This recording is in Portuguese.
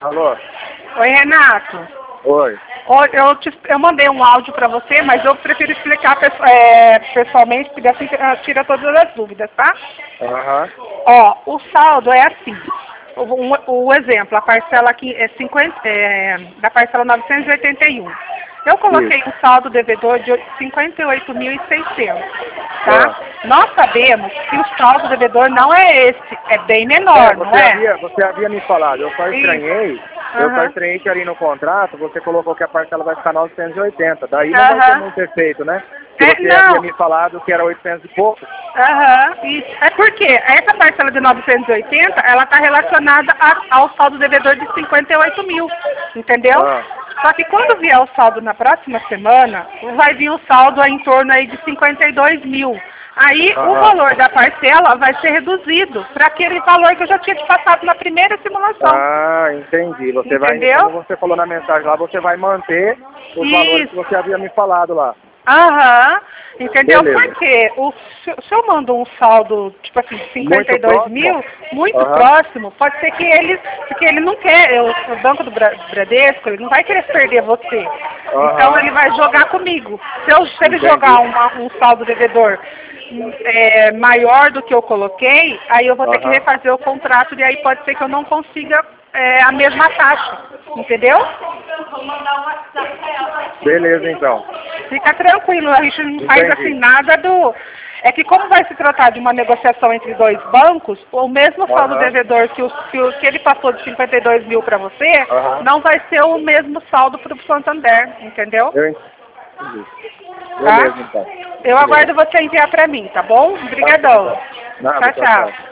Alô? Oi, Renato. Oi. Eu mandei um áudio para você, mas eu prefiro explicar pessoalmente, porque assim tira todas as dúvidas, tá? Aham. Ó, o saldo é assim. O exemplo, a parcela aqui é da parcela 981. Eu coloquei Isso. um saldo devedor de 58.600, tá? Nós sabemos que o saldo devedor não é esse, é bem menor, não é? Você havia me falado, eu só estranhei. Eu só estranhei que ali no contrato você colocou que a parcela vai ficar 980. Daí não vai ter muito efeito, né? Porque você havia me falado que era 800 e pouco. Isso. É porque essa parcela de 980, ela está relacionada ao saldo devedor de 58 mil, entendeu? Só que quando vier o saldo na próxima semana, vai vir o saldo em torno aí de 52 mil. Aí o valor da parcela vai ser reduzido para aquele valor que eu já tinha te passado na primeira simulação. Ah, entendi. Você vai, como você falou na mensagem lá, você vai manter os valores que você havia me falado lá. Entendeu? Porque se eu mando um saldo, tipo assim, 52 mil, muito próximo, pode ser que porque ele não quer, o Banco do Bradesco, ele não vai querer perder você. Então ele vai jogar comigo. Se ele jogar um saldo devedor maior do que eu coloquei, aí eu vou ter que refazer o contrato e aí pode ser que eu não consiga a mesma taxa, entendeu? Beleza, então. Fica tranquilo, a gente não faz assim nada do... É que como vai se tratar de uma negociação entre dois bancos, o mesmo saldo devedor que ele passou de 52 mil para você, não vai ser o mesmo saldo para o Santander, entendeu? Eu entendi. Beleza, então. Eu aguardo você enviar para mim, tá bom? Obrigadão. Nada, Tchau.